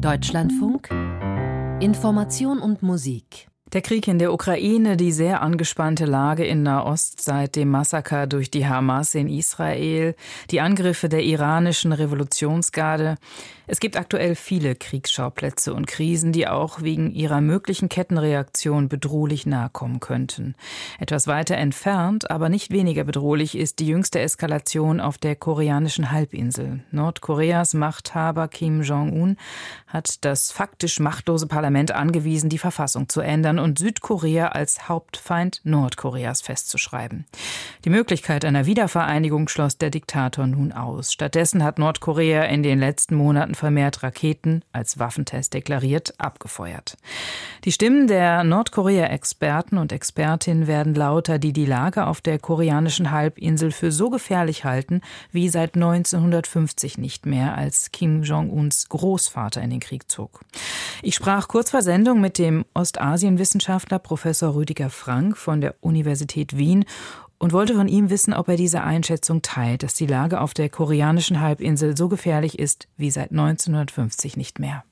Deutschlandfunk Information und Musik. Der Krieg in der Ukraine, die sehr angespannte Lage in Nahost seit dem Massaker durch die Hamas in Israel, die Angriffe der iranischen Revolutionsgarde. Es gibt aktuell viele Kriegsschauplätze und Krisen, die auch wegen ihrer möglichen Kettenreaktion bedrohlich nahe kommen könnten. Etwas weiter entfernt, aber nicht weniger bedrohlich, ist die jüngste Eskalation auf der koreanischen Halbinsel. Nordkoreas Machthaber Kim Jong-un hat das faktisch machtlose Parlament angewiesen, die Verfassung zu ändern und Südkorea als Hauptfeind Nordkoreas festzuschreiben. Die Möglichkeit einer Wiedervereinigung schloss der Diktator nun aus. Stattdessen hat Nordkorea in den letzten Monaten vermehrt Raketen, als Waffentest deklariert, abgefeuert. Die Stimmen der Nordkorea-Experten und Expertinnen werden lauter, die die Lage auf der koreanischen Halbinsel für so gefährlich halten wie seit 1950 nicht mehr, als Kim Jong-uns Großvater in den Krieg zog. Ich sprach kurz vor Sendung mit dem Ostasienwissenschaftler Professor Rüdiger Frank von der Universität Wien und wollte von ihm wissen, ob er diese Einschätzung teilt, dass die Lage auf der koreanischen Halbinsel so gefährlich ist wie seit 1950 nicht mehr.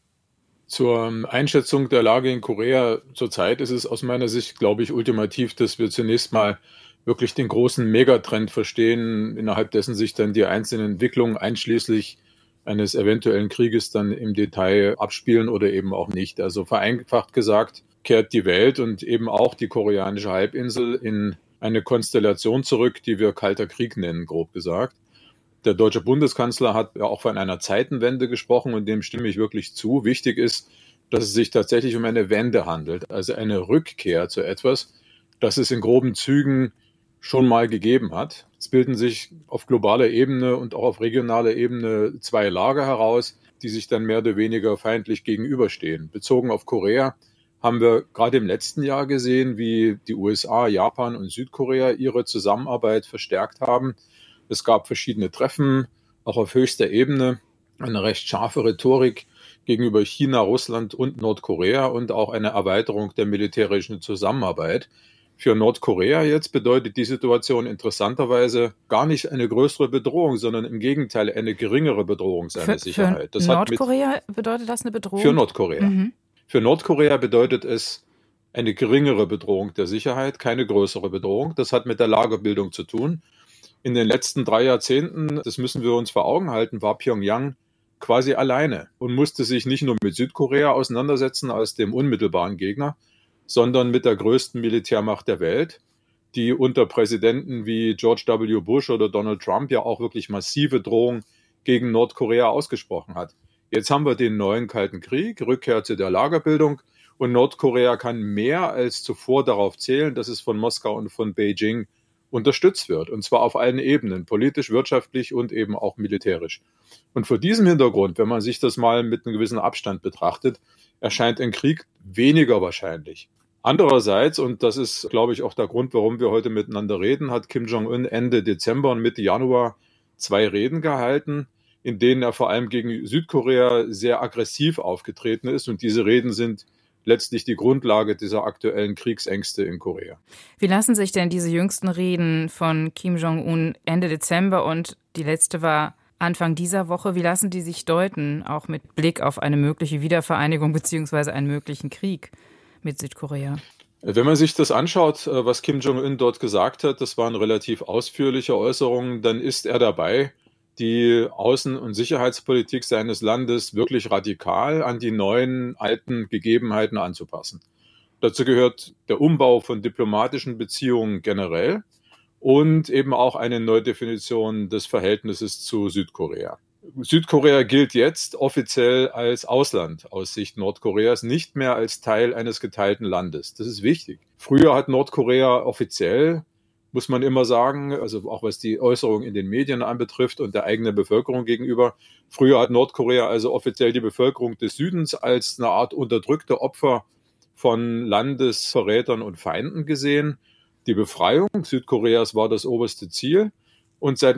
Zur Einschätzung der Lage in Korea zurzeit ist es aus meiner Sicht, glaube ich, ultimativ, dass wir zunächst mal wirklich den großen Megatrend verstehen, innerhalb dessen sich dann die einzelnen Entwicklungen einschließlich eines eventuellen Krieges dann im Detail abspielen oder eben auch nicht. Also vereinfacht gesagt, kehrt die Welt und eben auch die koreanische Halbinsel in eine Konstellation zurück, die wir Kalter Krieg nennen, grob gesagt. Der deutsche Bundeskanzler hat ja auch von einer Zeitenwende gesprochen und dem stimme ich wirklich zu. Wichtig ist, dass es sich tatsächlich um eine Wende handelt, also eine Rückkehr zu etwas, das es in groben Zügen schon mal gegeben hat. Es bilden sich auf globaler Ebene und auch auf regionaler Ebene zwei Lager heraus, die sich dann mehr oder weniger feindlich gegenüberstehen. Bezogen auf Korea haben wir gerade im letzten Jahr gesehen, wie die USA, Japan und Südkorea ihre Zusammenarbeit verstärkt haben. Es gab verschiedene Treffen, auch auf höchster Ebene, eine recht scharfe Rhetorik gegenüber China, Russland und Nordkorea und auch eine Erweiterung der militärischen Zusammenarbeit. Für Nordkorea jetzt bedeutet die Situation interessanterweise gar nicht eine größere Bedrohung, sondern im Gegenteil eine geringere Bedrohung seiner Sicherheit. Für Nordkorea bedeutet das eine Bedrohung? Für Nordkorea. Mhm. Für Nordkorea bedeutet es eine geringere Bedrohung der Sicherheit, keine größere Bedrohung. Das hat mit der Lagerbildung zu tun. In den letzten 3 Jahrzehnten, das müssen wir uns vor Augen halten, war Pyongyang quasi alleine und musste sich nicht nur mit Südkorea auseinandersetzen als dem unmittelbaren Gegner, sondern mit der größten Militärmacht der Welt, die unter Präsidenten wie George W. Bush oder Donald Trump ja auch wirklich massive Drohungen gegen Nordkorea ausgesprochen hat. Jetzt haben wir den neuen Kalten Krieg, Rückkehr zu der Lagerbildung und Nordkorea kann mehr als zuvor darauf zählen, dass es von Moskau und von Beijing unterstützt wird. Und zwar auf allen Ebenen, politisch, wirtschaftlich und eben auch militärisch. Und vor diesem Hintergrund, wenn man sich das mal mit einem gewissen Abstand betrachtet, erscheint ein Krieg weniger wahrscheinlich. Andererseits, und das ist, glaube ich, auch der Grund, warum wir heute miteinander reden, hat Kim Jong-un Ende Dezember und Mitte Januar 2 Reden gehalten, in denen er vor allem gegen Südkorea sehr aggressiv aufgetreten ist. Und diese Reden sind letztlich die Grundlage dieser aktuellen Kriegsängste in Korea. Wie lassen sich denn diese jüngsten Reden von Kim Jong-un Ende Dezember und die letzte war Anfang dieser Woche, wie lassen die sich deuten, auch mit Blick auf eine mögliche Wiedervereinigung bzw. einen möglichen Krieg mit Südkorea? Wenn man sich das anschaut, was Kim Jong-un dort gesagt hat, das waren relativ ausführliche Äußerungen, dann ist er dabei, die Außen- und Sicherheitspolitik seines Landes wirklich radikal an die neuen, alten Gegebenheiten anzupassen. Dazu gehört der Umbau von diplomatischen Beziehungen generell und eben auch eine Neudefinition des Verhältnisses zu Südkorea. Südkorea gilt jetzt offiziell als Ausland aus Sicht Nordkoreas, nicht mehr als Teil eines geteilten Landes. Das ist wichtig. Früher hat Nordkorea offiziell, muss man immer sagen, also auch was die Äußerung in den Medien anbetrifft und der eigenen Bevölkerung gegenüber. Früher hat Nordkorea also offiziell die Bevölkerung des Südens als eine Art unterdrückte Opfer von Landesverrätern und Feinden gesehen. Die Befreiung Südkoreas war das oberste Ziel. Und seit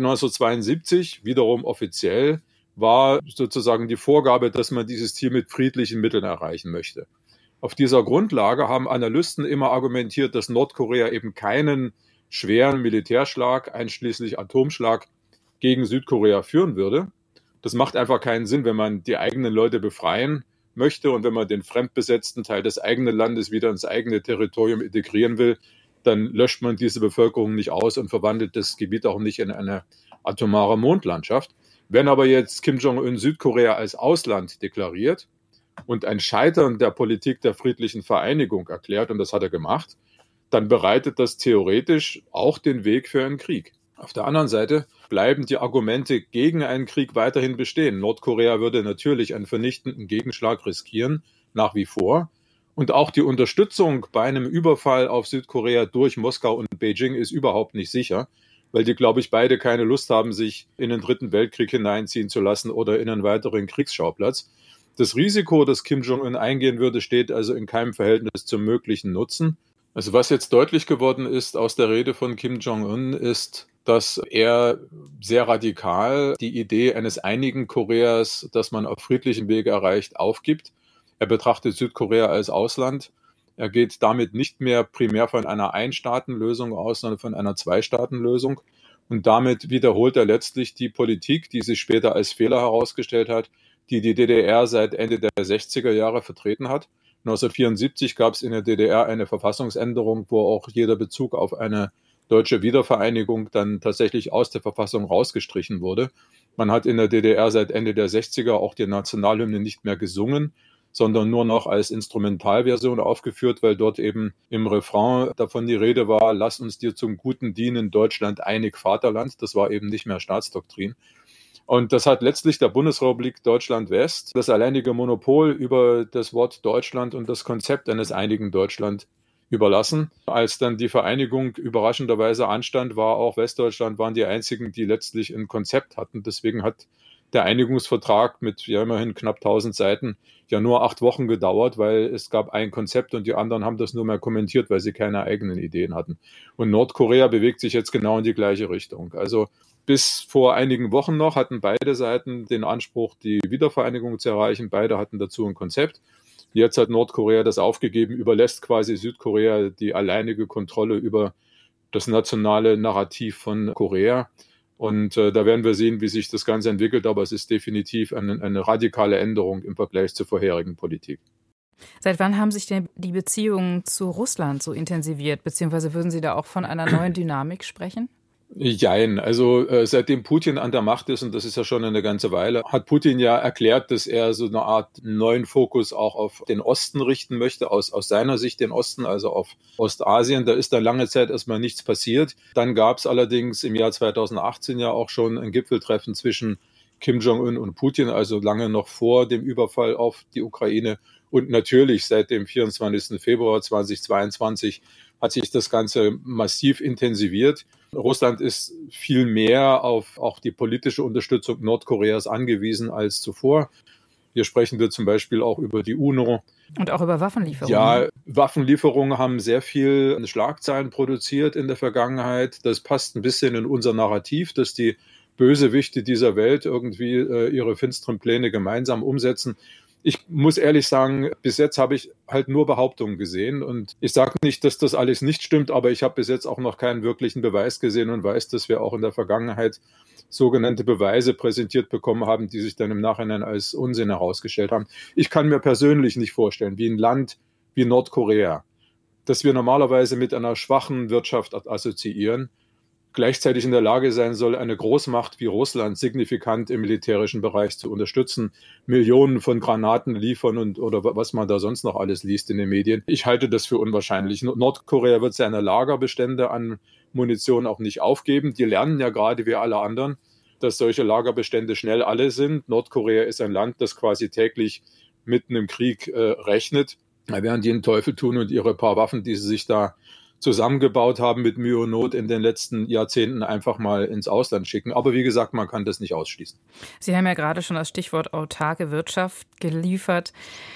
1972, wiederum offiziell, war sozusagen die Vorgabe, dass man dieses Ziel mit friedlichen Mitteln erreichen möchte. Auf dieser Grundlage haben Analysten immer argumentiert, dass Nordkorea eben keinen schweren Militärschlag, einschließlich Atomschlag, gegen Südkorea führen würde. Das macht einfach keinen Sinn, wenn man die eigenen Leute befreien möchte und wenn man den fremdbesetzten Teil des eigenen Landes wieder ins eigene Territorium integrieren will, dann löscht man diese Bevölkerung nicht aus und verwandelt das Gebiet auch nicht in eine atomare Mondlandschaft. Wenn aber jetzt Kim Jong-un Südkorea als Ausland deklariert und ein Scheitern der Politik der friedlichen Vereinigung erklärt, und das hat er gemacht, dann bereitet das theoretisch auch den Weg für einen Krieg. Auf der anderen Seite bleiben die Argumente gegen einen Krieg weiterhin bestehen. Nordkorea würde natürlich einen vernichtenden Gegenschlag riskieren, nach wie vor. Und auch die Unterstützung bei einem Überfall auf Südkorea durch Moskau und Beijing ist überhaupt nicht sicher, weil die, glaube ich, beide keine Lust haben, sich in den Dritten Weltkrieg hineinziehen zu lassen oder in einen weiteren Kriegsschauplatz. Das Risiko, das Kim Jong-un eingehen würde, steht also in keinem Verhältnis zum möglichen Nutzen. Also was jetzt deutlich geworden ist aus der Rede von Kim Jong-un, ist, dass er sehr radikal die Idee eines einigen Koreas, das man auf friedlichem Wege erreicht, aufgibt. Er betrachtet Südkorea als Ausland. Er geht damit nicht mehr primär von einer Ein-Staaten-Lösung aus, sondern von einer Zwei-Staaten-Lösung. Und damit wiederholt er letztlich die Politik, die sich später als Fehler herausgestellt hat, die die DDR seit Ende der 60er Jahre vertreten hat. 1974 gab es in der DDR eine Verfassungsänderung, wo auch jeder Bezug auf eine deutsche Wiedervereinigung dann tatsächlich aus der Verfassung rausgestrichen wurde. Man hat in der DDR seit Ende der 60er auch die Nationalhymne nicht mehr gesungen, sondern nur noch als Instrumentalversion aufgeführt, weil dort eben im Refrain davon die Rede war, lass uns dir zum Guten dienen, Deutschland einig Vaterland. Das war eben nicht mehr Staatsdoktrin. Und das hat letztlich der Bundesrepublik Deutschland-West das alleinige Monopol über das Wort Deutschland und das Konzept eines einigen Deutschland überlassen. Als dann die Vereinigung überraschenderweise anstand, war auch Westdeutschland, waren die einzigen, die letztlich ein Konzept hatten. Deswegen hat der Einigungsvertrag mit ja immerhin knapp 1000 Seiten ja nur 8 Wochen gedauert, weil es gab ein Konzept und die anderen haben das nur mehr kommentiert, weil sie keine eigenen Ideen hatten. Und Nordkorea bewegt sich jetzt genau in die gleiche Richtung. Also bis vor einigen Wochen noch hatten beide Seiten den Anspruch, die Wiedervereinigung zu erreichen. Beide hatten dazu ein Konzept. Jetzt hat Nordkorea das aufgegeben, überlässt quasi Südkorea die alleinige Kontrolle über das nationale Narrativ von Korea. Und da werden wir sehen, wie sich das Ganze entwickelt. Aber es ist definitiv eine radikale Änderung im Vergleich zur vorherigen Politik. Seit wann haben sich denn die Beziehungen zu Russland so intensiviert? Beziehungsweise würden Sie da auch von einer neuen Dynamik sprechen? Jein, also seitdem Putin an der Macht ist, und das ist ja schon eine ganze Weile, hat Putin ja erklärt, dass er so eine Art neuen Fokus auch auf den Osten richten möchte, aus seiner Sicht den Osten, also auf Ostasien. Da ist da lange Zeit erstmal nichts passiert. Dann gab es allerdings im Jahr 2018 ja auch schon ein Gipfeltreffen zwischen Kim Jong-un und Putin, also lange noch vor dem Überfall auf die Ukraine. Und natürlich seit dem 24. Februar 2022 hat sich das Ganze massiv intensiviert. Russland ist viel mehr auf auch die politische Unterstützung Nordkoreas angewiesen als zuvor. Hier sprechen wir zum Beispiel auch über die UNO. Und auch über Waffenlieferungen. Ja, Waffenlieferungen haben sehr viel Schlagzeilen produziert in der Vergangenheit. Das passt ein bisschen in unser Narrativ, dass die Bösewichte dieser Welt irgendwie ihre finsteren Pläne gemeinsam umsetzen. Ich muss ehrlich sagen, bis jetzt habe ich halt nur Behauptungen gesehen und ich sage nicht, dass das alles nicht stimmt, aber ich habe bis jetzt auch noch keinen wirklichen Beweis gesehen und weiß, dass wir auch in der Vergangenheit sogenannte Beweise präsentiert bekommen haben, die sich dann im Nachhinein als Unsinn herausgestellt haben. Ich kann mir persönlich nicht vorstellen, wie ein Land wie Nordkorea, das wir normalerweise mit einer schwachen Wirtschaft assoziieren, gleichzeitig in der Lage sein soll, eine Großmacht wie Russland signifikant im militärischen Bereich zu unterstützen, Millionen von Granaten liefern oder was man da sonst noch alles liest in den Medien. Ich halte das für unwahrscheinlich. Nordkorea wird seine Lagerbestände an Munition auch nicht aufgeben. Die lernen ja gerade wie alle anderen, dass solche Lagerbestände schnell alle sind. Nordkorea ist ein Land, das quasi täglich mitten im Krieg rechnet. Da werden die einen Teufel tun und ihre paar Waffen, die sie sich da zusammengebaut haben mit Mühe und Not in den letzten Jahrzehnten einfach mal ins Ausland schicken. Aber wie gesagt, man kann das nicht ausschließen. Sie haben ja gerade schon das Stichwort autarke Wirtschaft geliefert.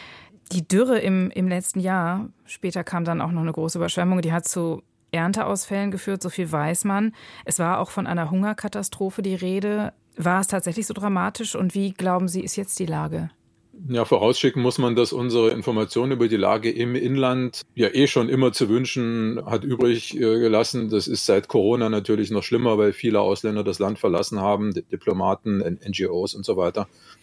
Die Dürre im letzten Jahr, später kam dann auch noch eine große Überschwemmung, die hat zu Ernteausfällen geführt, so viel weiß man. Es war auch von einer Hungerkatastrophe die Rede. War es tatsächlich so dramatisch und wie, glauben Sie, ist jetzt die Lage? Ja, vorausschicken muss man, dass unsere Information über die Lage im Inland ja schon immer zu wünschen hat übrig gelassen. Das ist seit Corona natürlich noch schlimmer, weil viele Ausländer das Land verlassen haben, Diplomaten, NGOs und so weiter.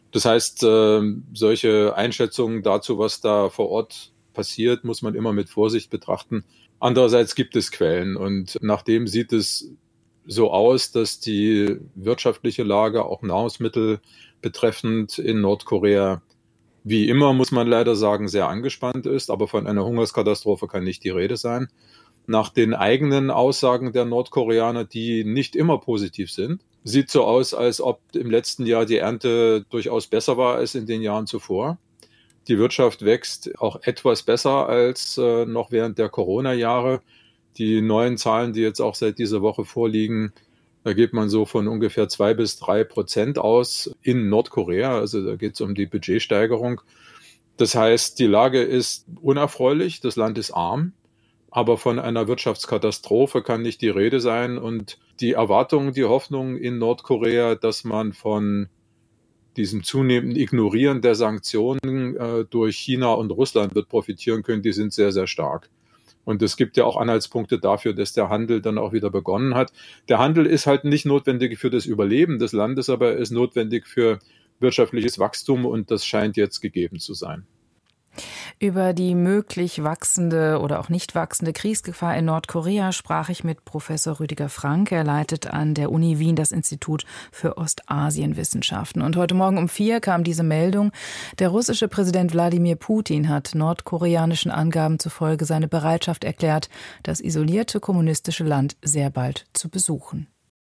Das heißt, solche Einschätzungen dazu, was da vor Ort passiert, muss man immer mit Vorsicht betrachten. Andererseits gibt es Quellen und nachdem sieht es so aus, dass die wirtschaftliche Lage, auch Nahrungsmittel betreffend in Nordkorea, wie immer, muss man leider sagen, sehr angespannt ist. Aber von einer Hungerskatastrophe kann nicht die Rede sein. Nach den eigenen Aussagen der Nordkoreaner, die nicht immer positiv sind, sieht so aus, als ob im letzten Jahr die Ernte durchaus besser war als in den Jahren zuvor. Die Wirtschaft wächst auch etwas besser als noch während der Corona-Jahre. Die neuen Zahlen, die jetzt auch seit dieser Woche vorliegen, da geht man so von ungefähr 2-3% aus in Nordkorea. Also da geht es um die Budgetsteigerung. Das heißt, die Lage ist unerfreulich, das Land ist arm, aber von einer Wirtschaftskatastrophe kann nicht die Rede sein. Und die Erwartungen, die Hoffnungen in Nordkorea, dass man von diesem zunehmenden Ignorieren der Sanktionen durch China und Russland wird profitieren können, die sind sehr, sehr stark. Und es gibt ja auch Anhaltspunkte dafür, dass der Handel dann auch wieder begonnen hat. Der Handel ist halt nicht notwendig für das Überleben des Landes, aber er ist notwendig für wirtschaftliches Wachstum und das scheint jetzt gegeben zu sein. Über die möglich wachsende oder auch nicht wachsende Kriegsgefahr in Nordkorea sprach ich mit Professor Rüdiger Frank. Er leitet an der Uni Wien das Institut für Ostasienwissenschaften. Und heute Morgen um 4 kam diese Meldung. Der russische Präsident Wladimir Putin hat nordkoreanischen Angaben zufolge seine Bereitschaft erklärt, das isolierte kommunistische Land sehr bald zu besuchen.